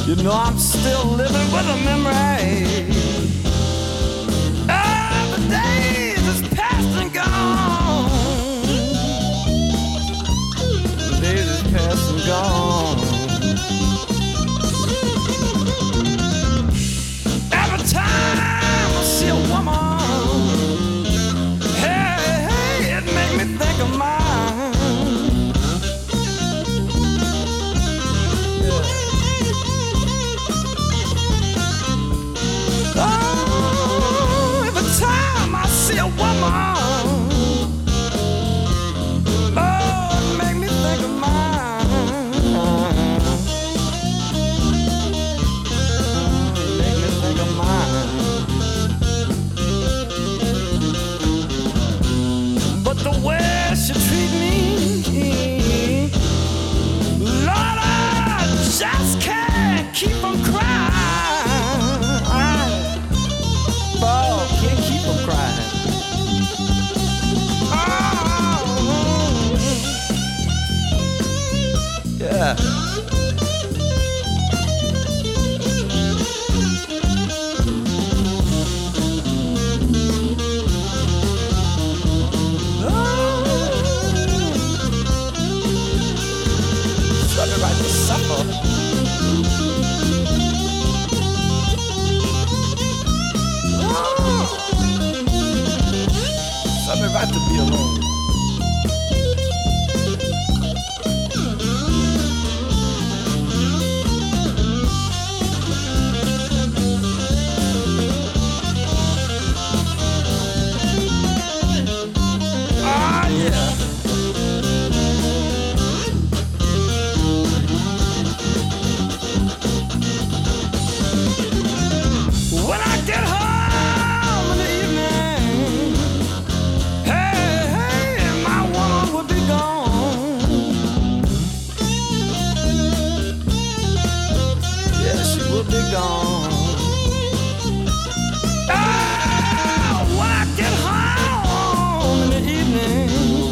You know I'm still living with a memory of the days that's past and gone. The days that's past and gone. Every time I see a woman, hey, it make me think of mine. Oh, every time I see a woman, oh, it make me think of mine. It make me think of mine. But the way she treat me, Lord, I just can't keep from crying. Can't keep from crying. Oh, yeah. Something right to suffer. Something right to be alone. Ah, yeah. When I get home in the evening, hey, my woman will be gone. Yeah, she will be gone. Oh, when I get home in the evening,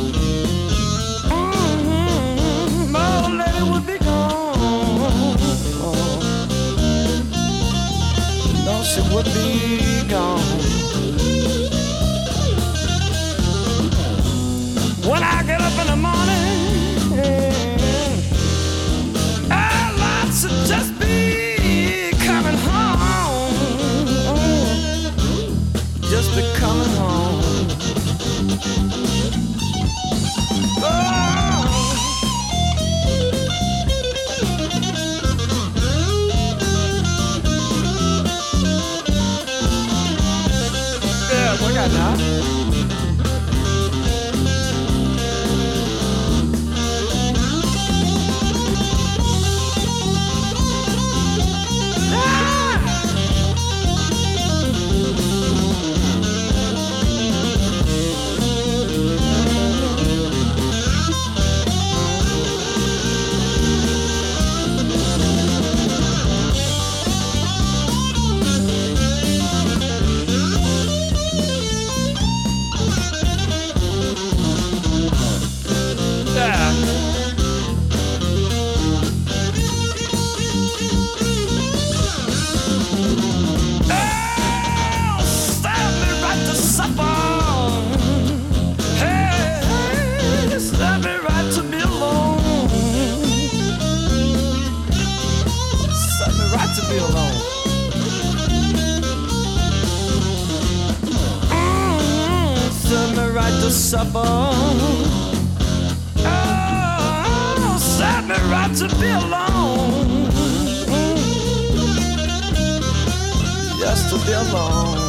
my old lady will be gone. No, she would be gone. When I get up in the morning, I'd like to just be coming home. Just be coming home. Oh. Yeah, we got now. To be alone. Serve me right to supper. Oh, serve me right to be alone. Just to be alone.